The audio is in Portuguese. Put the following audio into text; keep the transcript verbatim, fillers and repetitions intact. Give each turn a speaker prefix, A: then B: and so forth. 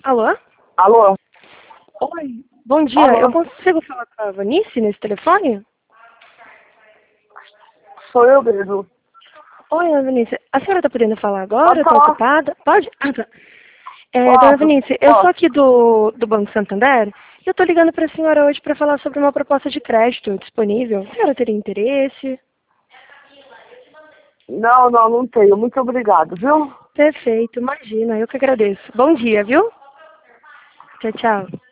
A: Alô?
B: Alô?
A: Oi, bom dia.
B: Alô?
A: Eu consigo falar com a Vanice nesse telefone?
B: Sou eu mesmo.
A: Oi, dona Vanice. A senhora está podendo falar agora?
B: Pode
A: Está
B: falar.
A: ocupada? Pode? Ah, tá. É, dona
B: Posso?
A: Vanice, eu sou
B: Posso.
A: aqui do, do Banco Santander e eu estou ligando para a senhora hoje para falar sobre uma proposta de crédito disponível. A senhora teria interesse?
B: Não, não, não tenho. Muito obrigado, viu?
A: Perfeito, imagina, eu que agradeço. Bom dia, viu? Tchau, tchau.